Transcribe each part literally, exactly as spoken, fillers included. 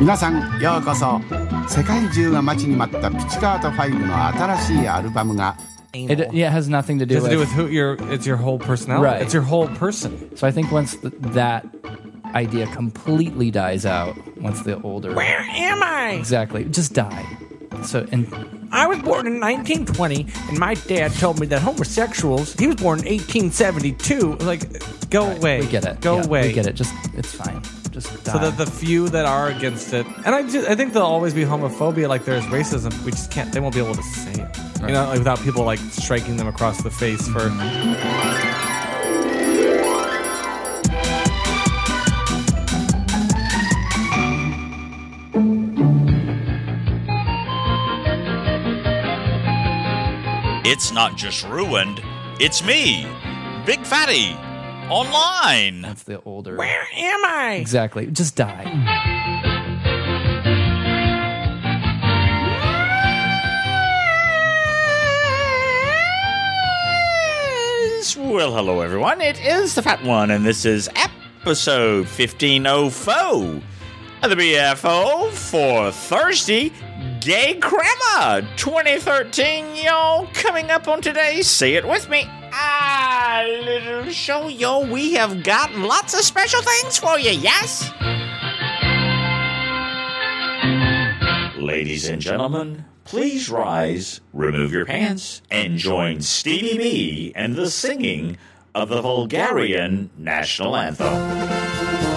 皆さんようこそ。世界中が待ちに待ったピチカートファイブの新しいアルバムが It, yeah, it has nothing to do It has with... to do with who your, it's your whole personality. Right. It's your whole person. So I think once th- that idea completely dies out, once the older... Where am I? Exactly. Just die. So, and... I was born in nineteen twenty, and my dad told me that homosexuals, he was born in eighteen seventy-two. Like, go right, away. We get it. Go yeah, away. We get it. Just, it's fine. Just die. So that the few that are against it, and I, just, I think there'll always be homophobia like there is racism. We just can't, they won't be able to say it. Right. You know, like without people like striking them across the face for... It's not just ruined, it's me, Big Fatty, online. That's the older... Where am I? Exactly. Just die. Well, hello everyone, it is the Fat One, and this is episode fifteen oh four of the B F O for Thursday, Gay Crema twenty thirteen, y'all. Coming up on today, say it with me, ah, little show, yo, we have got lots of special things for you, yes? Ladies and gentlemen, please rise, remove your pants, and join Stevie B and the singing of the Bulgarian national anthem.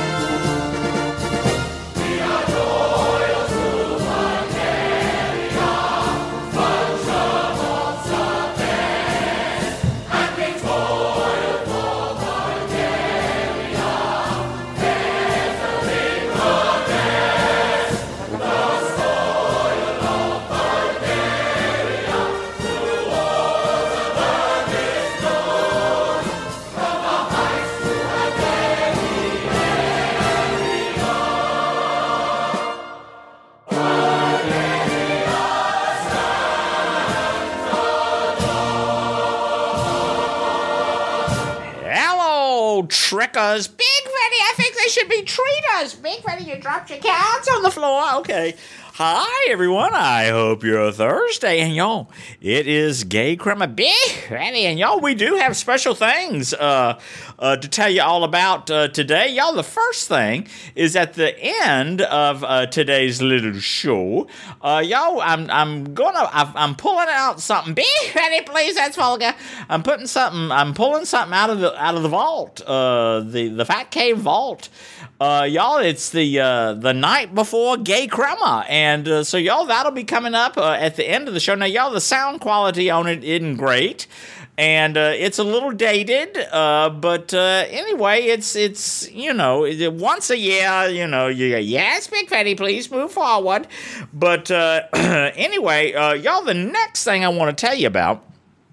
Trickers, Big Fatty, I think they should be treaters. Big Fatty, you dropped your cards on the floor. Okay. Hi, everyone. I hope you're Thursday. And y'all, it is Gay Crema Big Fatty. And y'all, we do have special things uh, uh, to tell you all about uh, today. Y'all, the first thing is at the end of uh, today's little show. Uh, y'all, I'm I'm gonna I'm pulling out something. Big Fatty, please. That's vulgar. I'm putting something. I'm pulling something out of the out of the vault. Uh, the the Fat Cave vault. Uh, y'all, it's the uh, the night before Gay Crema, and uh, so y'all, that'll be coming up uh, at the end of the show. Now, y'all, the sound quality on it isn't great, and uh, it's a little dated, uh, but uh, anyway, it's it's you know once a year, you know, you yes, Big Fatty, please move forward. But uh, anyway, uh, y'all, the next thing I want to tell you about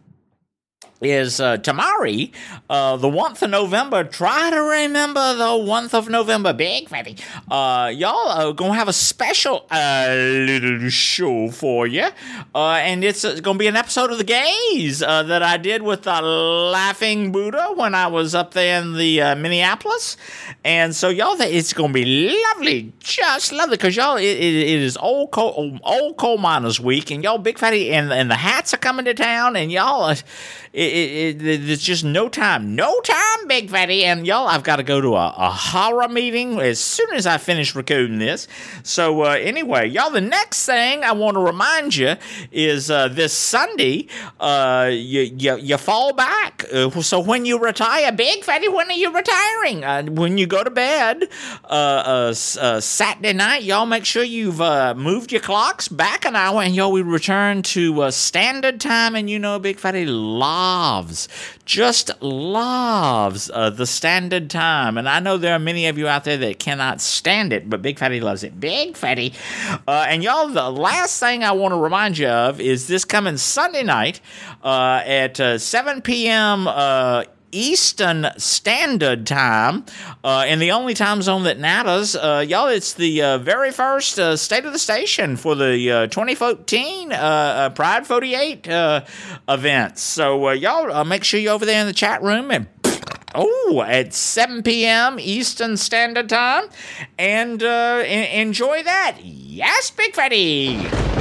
is uh, Tamari, uh, the month of November. Try to remember the month of November, Big Fatty. Uh, y'all are going to have a special uh, little show for you. Uh, and it's uh, going to be an episode of The Gays uh, that I did with the Laughing Buddha when I was up there in the uh, Minneapolis. And so, y'all, it's going to be lovely, just lovely, because, y'all, it, it, it is old coal, old coal miners week, and y'all, Big Fatty, and, and the hats are coming to town, and y'all, uh, it, it, it, there's just no time, no time, Big Fatty, and y'all, I've got to go to a, a horror meeting as soon as I finish recording this. So, uh, anyway, y'all, the next thing I want to remind you is uh, this Sunday, uh, you, you, you fall back. Uh, so when you retire, Big Fatty, when are you retiring? Uh, when you go to bed uh, uh, uh, Saturday night, y'all make sure you've uh, moved your clocks back an hour, and y'all, we return to uh, standard time, and you know Big Fatty loves, just loves uh, the standard time, and I know there are many of you out there that cannot stand it, but Big Fatty loves it. Big Fatty. Uh, and y'all, the last thing I want to remind you of is this coming Sunday night uh, at uh, seven p.m. Uh, Eastern Standard Time, uh, in the only time zone that matters. Uh, y'all, it's the uh, very first uh, State of the Station for the uh, twenty fourteen uh, uh, Pride forty-eight uh, events. So, uh, y'all, uh, make sure you're over there in the chat room and oh, at seven p.m. Eastern Standard Time. And uh, en- enjoy that. Yes, Big Fatty.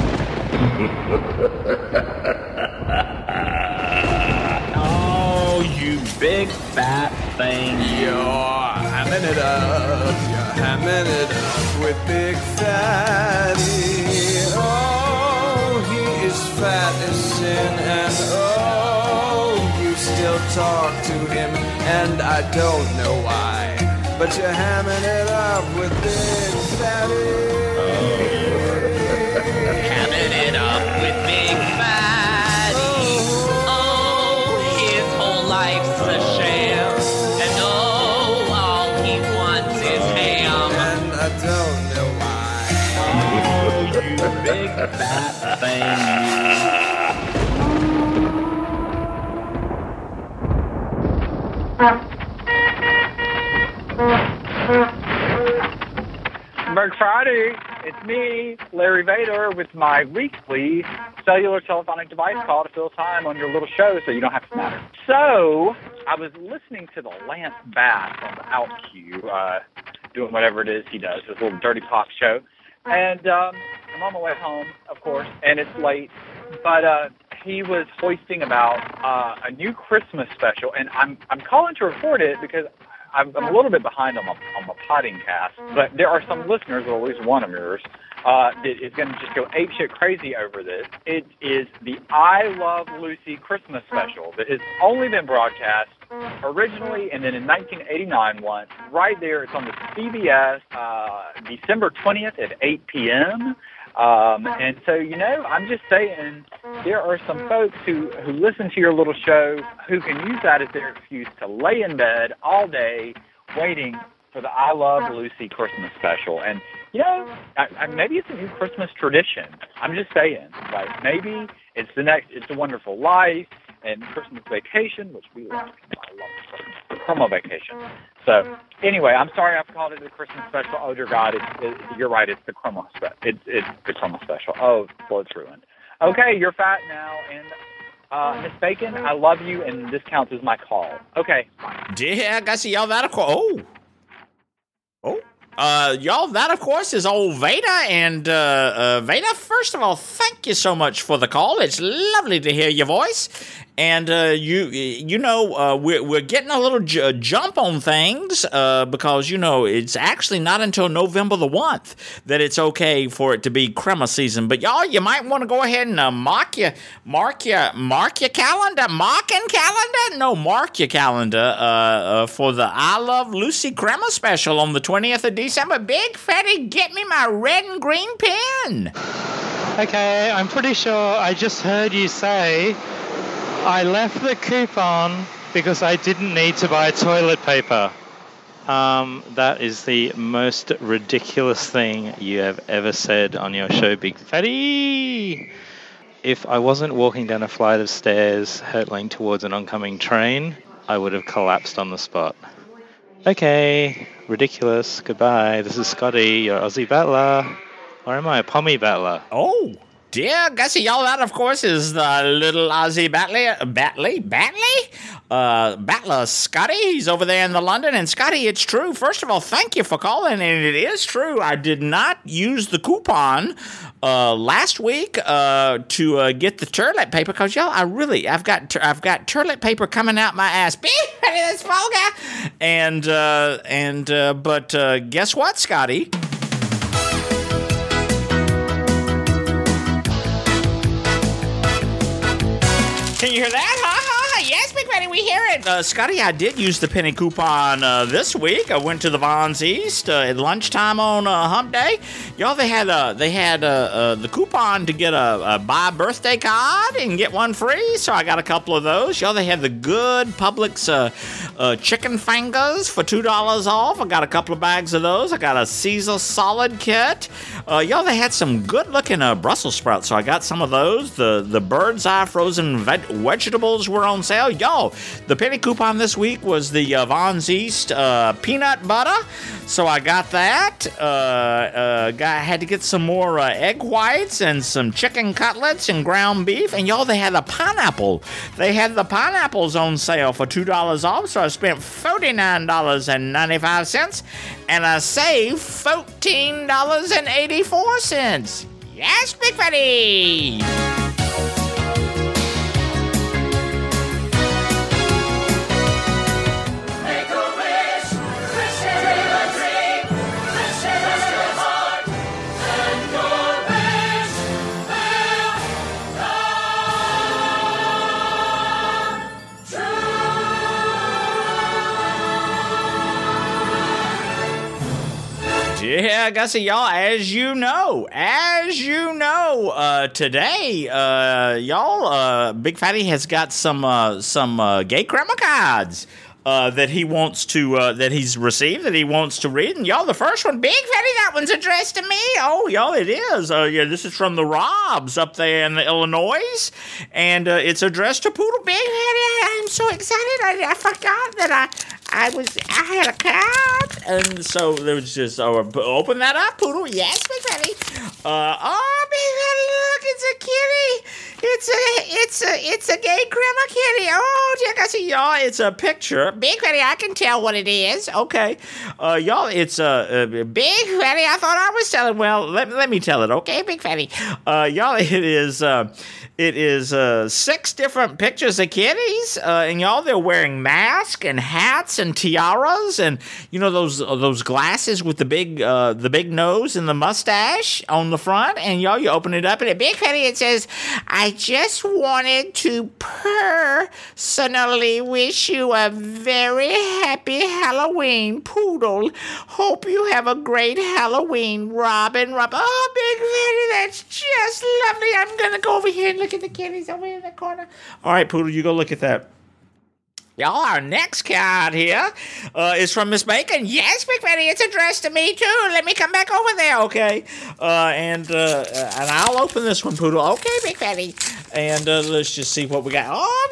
Oh, you big fat thing. You're hamming it up, you're hamming it up with Big Fatty. Oh, he is fat as sin, and oh, you still talk to him, and I don't know why, but you're hamming it up with Big Fatty. Hamming it up with Big Fatty. Oh, his whole life's a sham. And oh, all he wants is ham. And I don't know why. Oh, you big fat thing. Berg Friday, it's me, Larry Vader, with my weekly cellular telephonic device call to fill time on your little show so you don't have to matter. So, I was listening to the Lance Bass on the Out Q, uh, doing whatever it is he does, his little Dirty Talk show. And um, I'm on my way home, of course, and it's late. But uh, he was hoisting about uh, a new Christmas special, and I'm I'm calling to report it because I'm, I'm a little bit behind on my, on my potting cast, but there are some listeners, or at least one of yours, uh, that is going to just go apeshit crazy over this. It is the I Love Lucy Christmas special that has only been broadcast originally and then in nineteen eighty-nine once. Right there, it's on the C B S, uh, December twentieth at eight p.m., Um, and so, you know, I'm just saying there are some folks who, who listen to your little show who can use that as their excuse to lay in bed all day waiting for the I Love Lucy Christmas special. And, you know, I, I, maybe it's a new Christmas tradition. I'm just saying, like, maybe it's the next, It's a Wonderful Life and Christmas Vacation, which we like. I love Christmas. Promo Vacation. So, anyway, I'm sorry I've called it the Christmas special. Oh, dear God, it's, it, you're right, it's the Chroma special. It's, it's the Chroma special. Oh, well, it's ruined. Okay, you're fat now, and uh, Miss Bacon, I love you, and this counts as my call. Okay, bye. Yeah, I see y'all that, of course. Oh. Oh. Uh, y'all, that, of course, is old Veda. And, uh, uh, Veda, first of all, thank you so much for the call. It's lovely to hear your voice. And, uh, you, you know, uh, we're, we're getting a little j- jump on things, uh, because, you know, it's actually not until November the first that it's okay for it to be crema season. But y'all, you might want to go ahead and, uh, mark your, mark your, mark your calendar, marking calendar? No, mark your calendar, uh, uh, for the I Love Lucy crema special on the twentieth of December. Big Fatty, get me my red and green pen. Okay, I'm pretty sure I just heard you say I left the coupon because I didn't need to buy toilet paper. Um, that is the most ridiculous thing you have ever said on your show, Big Fatty. If I wasn't walking down a flight of stairs hurtling towards an oncoming train, I would have collapsed on the spot. Okay, ridiculous. Goodbye. This is Scotty, your Aussie battler. Or am I a Pommy battler? Oh, dear Gussie, y'all, that, of course, is the little Aussie battler, Batley, Batley? Uh, battler Scotty. He's over there in the London. And Scotty, it's true. First of all, thank you for calling. And it is true. I did not use the coupon uh, last week uh, to uh, get the toilet paper because, y'all, I really, I've got I've got toilet paper coming out my ass. Beep, this small guy. And, uh, and, uh, but uh, guess what, Scotty? Can you hear that? Ha ha! Yes, Big Fatty, we hear it. Uh, Scotty, I did use the penny coupon uh, this week. I went to the Vons East uh, at lunchtime on uh, Hump Day. Y'all, they had uh, they had uh, uh, the coupon to get a, a buy a birthday card and get one free. So I got a couple of those. Y'all, they had the good Publix uh, uh, chicken fingers for two dollars off. I got a couple of bags of those. I got a Caesar salad kit. Uh, y'all, they had some good-looking uh, Brussels sprouts, so I got some of those. The the bird's eye frozen veg- vegetables were on sale. Y'all, the penny coupon this week was the uh, Vons East uh, peanut butter, so I got that. Uh, uh, got, had to get some more uh, egg whites and some chicken cutlets and ground beef. And y'all, they had the pineapple. They had the pineapples on sale for two dollars off, so I spent forty-nine dollars and ninety-five cents, and I saved fourteen dollars and eighty-four cents. Yes, Big Fatty! Yeah, Gussie, y'all, as you know, as you know, uh, today, uh, y'all, uh, Big Fatty has got some, uh, some, uh, gay crema cards, uh, that he wants to, uh, that he's received, that he wants to read. And y'all, the first one, Big Fatty, that one's addressed to me. Oh, y'all, it is. Uh, yeah, this is from the Robs up there in Illinois. And, uh, it's addressed to Poodle. Big Fatty, I'm so excited. I, I forgot that I... I was, I had a card, and so there was just, oh, open that up, Poodle. Yes, Big Fatty. Uh, oh, Big Fatty, look, it's a kitty. It's a, it's a, it's a gay grandma kitty. Oh, dear, I see y'all. It's a picture. Big Fatty, I can tell what it is. Okay, uh, y'all, it's a, a Big Fatty. I thought I was telling. Well, let let me tell it. Okay, Big Fatty. Uh, y'all, it is, uh, it is uh, six different pictures of kitties, uh, and y'all, they're wearing masks and hats and tiaras, and you know those uh, those glasses with the big uh, the big nose and the mustache on the front. And y'all, you open it up, and at Big Fatty it says, "I just wanted to personally wish you a very happy Halloween, Poodle. Hope you have a great Halloween, Robin. Rob." Oh, Big Fatty, that's just lovely. I'm gonna go over here and look at the kitties over in the corner. All right, Poodle, you go look at that. Y'all, our next card here uh, is from Miss Bacon. Yes, Big Fatty, it's addressed to me, too. Let me come back over there, okay? Uh, and uh, and I'll open this one, Poodle. Okay, Big Fatty. And uh, let's just see what we got. Oh,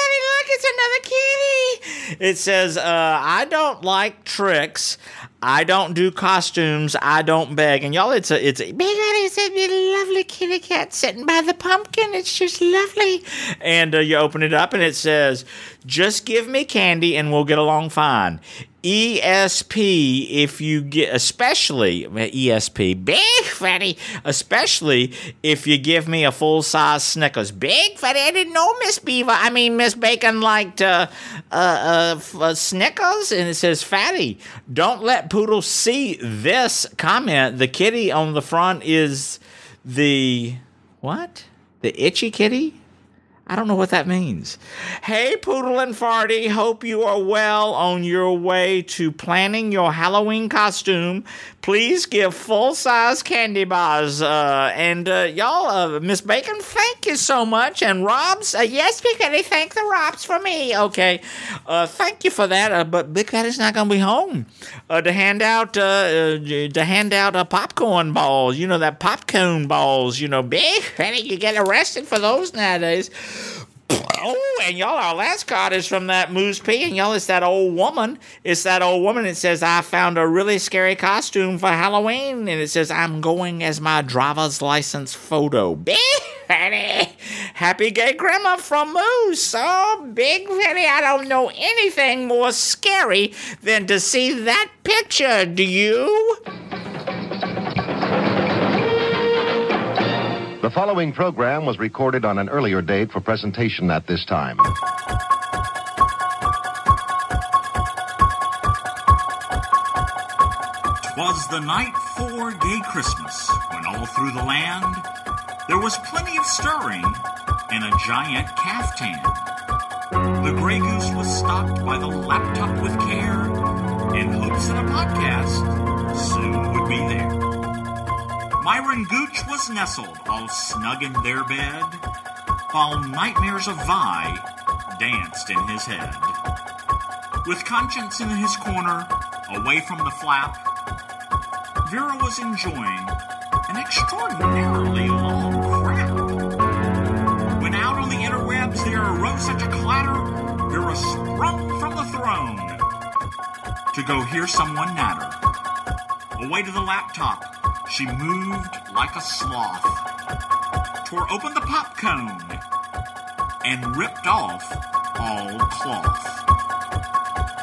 Big Fatty, look, it's another kitty. It says, uh, I don't like tricks. I don't do costumes. I don't beg. And y'all, it's a, it's a, Big Fatty, it's a lovely kitty cat sitting by the pumpkin. It's just lovely. And uh, you open it up and it says, just give me candy and we'll get along fine. E S P if you get, especially, E S P, Big Fatty, especially if you give me a full-size Snickers. Big Fatty, I didn't know Miss Beaver, I mean Miss Bacon liked uh, uh, uh, uh, Snickers. And it says, Fatty, don't let Poodle see this comment. The kitty on the front is the, what? The itchy kitty? I don't know what that means. Hey, Poodle and Farty, hope you are well on your way to planning your Halloween costume. Please give full-size candy bars. Uh, and uh, y'all, uh, Miss Bacon, thank you so much. And Robs, uh, yes, Big Fatty, thank the Robs for me. Okay, uh, thank you for that. Uh, but Big Fatty's not gonna be home uh, to hand out uh, uh, to hand out uh, popcorn balls. You know that popcorn balls. You know, Big Fatty, you get arrested for those nowadays. Oh, and y'all, our last card is from that Moose P, and y'all, it's that old woman. It's that old woman. It says, I found a really scary costume for Halloween, and it says, I'm going as my driver's license photo. Big Fatty, happy gay grandma from Moose. Oh, Big Fatty, I don't know anything more scary than to see that picture. Do you? The following program was recorded on an earlier date for presentation at this time. Twas the night for gay Christmas, when all through the land there was plenty of stirring in a giant caftan. The Grey Goose was stocked by the laptop with care, in hopes that a podcast soon would be there. Myron Gooch was nestled all snug in their bed, while nightmares of Vi danced in his head. With Conscience in his corner, away from the flap, Vera was enjoying an extraordinarily long crap. When out on the interwebs there arose such a clatter, Vera sprung from the throne to go hear someone natter. Away to the laptop, she moved like a sloth, tore open the pop cone, and ripped off all cloth.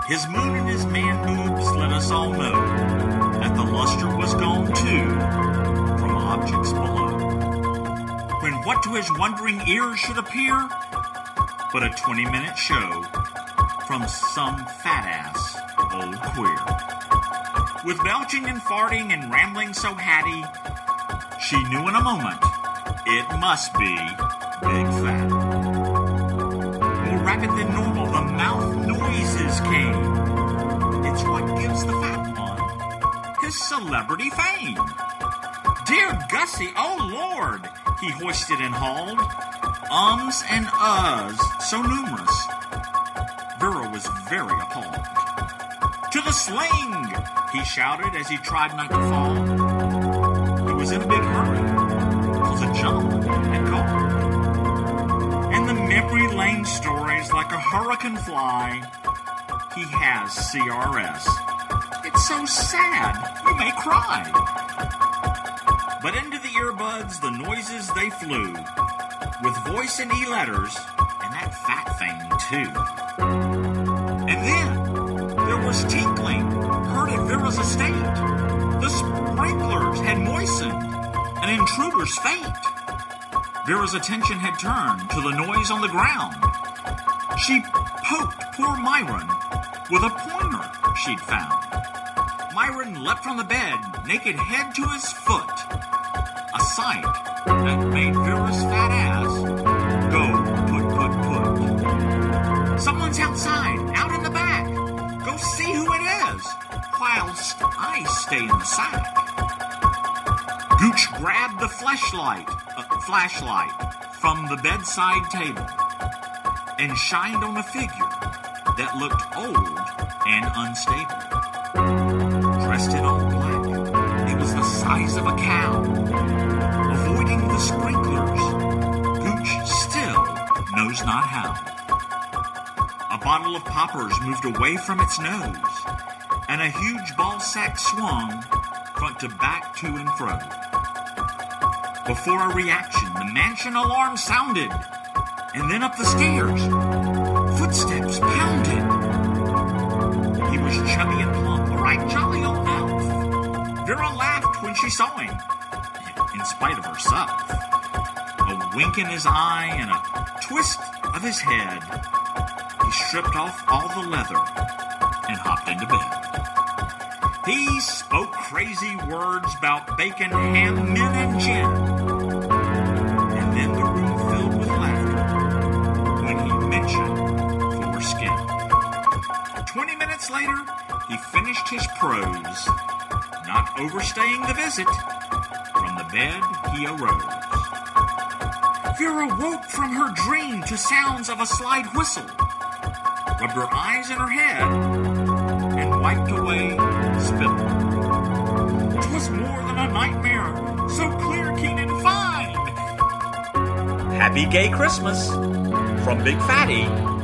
His moon and his man boobs let us all know that the luster was gone too from objects below. When what to his wondering ears should appear but a twenty-minute show from some fat-ass old queer. With belching and farting and rambling so hatty, she knew in a moment it must be Big Fat. More rapid than normal, the mouth noises came. It's what gives the fat one his celebrity fame. Dear Gussie, oh Lord, he hoisted and hauled. Ums and uhs so numerous, Vera was very appalled. To the sling, he shouted as he tried not to fall. He was in a big hurry, cause a gentleman had called. And the memory lane stories like a hurricane fly. He has C R S. It's so sad, you may cry. But into the earbuds, the noises they flew, with voice and e-letters, and that fat thing too. And then, there was tinkling, heard at Vera's estate. The sprinklers had moistened an intruder's fate. Vera's attention had turned to the noise on the ground. She poked poor Myron with a pointer she'd found. Myron leapt from the bed, naked head to his foot. A sight that made Vera's fat ass go put, put, put. Someone's outside, out in the back. Go see who it is, whilst I stay in the sack. Gooch grabbed the flashlight, uh, flashlight from the bedside table and shined on a figure that looked old and unstable. Dressed in all black, it was the size of a cow. Avoiding the sprinklers, Gooch still knows not how. A bottle of poppers moved away from its nose, and a huge ball sack swung front to back to and fro. Before a reaction, the mansion alarm sounded, and then up the stairs, footsteps pounded. He was chubby and plump, a right jolly old elf. Vera laughed when she saw him, in spite of herself. A wink in his eye and a twist of his head. He stripped off all the leather and hopped into bed. He spoke crazy words about bacon, ham, men, and gin. And then the room filled with laughter when he mentioned foreskin. Twenty minutes later, he finished his prose, not overstaying the visit. From the bed, he arose. Vera woke from her dream to sounds of a slide whistle, rubbed her eyes in her head, and wiped away spittle. 'Twas more than a nightmare, so clear, keen, and fine. Happy Gay Christmas from Big Fatty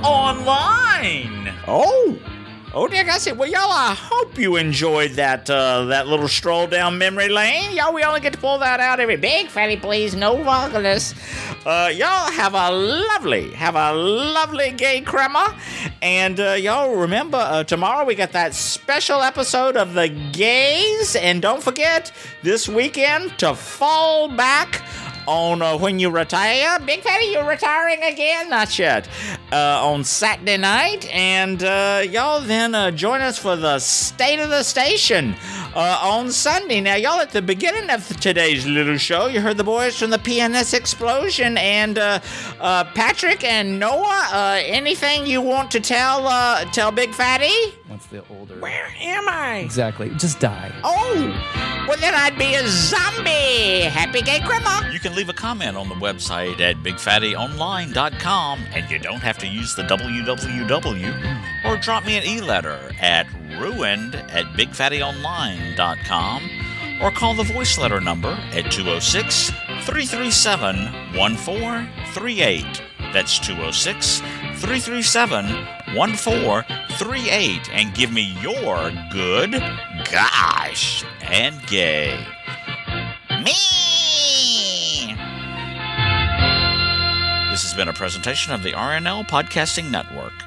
Online. Oh, oh, dear Gussie. Well, y'all, I hope you enjoyed that uh, that little stroll down memory lane. Y'all, we only get to pull that out every Big Fatty, please, no vulgarness. Uh, y'all have a lovely, have a lovely gay crema. And uh, y'all remember, uh, tomorrow we got that special episode of The Gays. And don't forget, this weekend to fall back on uh, when you retire. Big Fatty, you're retiring again? Not yet. Uh, on Saturday night. And uh, y'all then uh, join us for the State of the Station uh, on Sunday. Now, y'all, at the beginning of today's little show, you heard the boys from the P N S Explosion. And uh, uh, Patrick and Noah, uh, anything you want to tell uh, tell Big Fatty? Once they're older. Where am I? Exactly. Just die. Oh, well then I'd be a zombie. Happy Gay Crema. You can leave a comment on the website at big fatty online dot com, and you don't have to use the W W W, or drop me an e-letter at ruined at big fatty online dot com, or call the voice letter number at two oh six, three three seven, one four three eight. That's two oh six, three three seven, one four three eight, and give me your good, gosh, and gay. Me! This has been a presentation of the R N L Podcasting Network.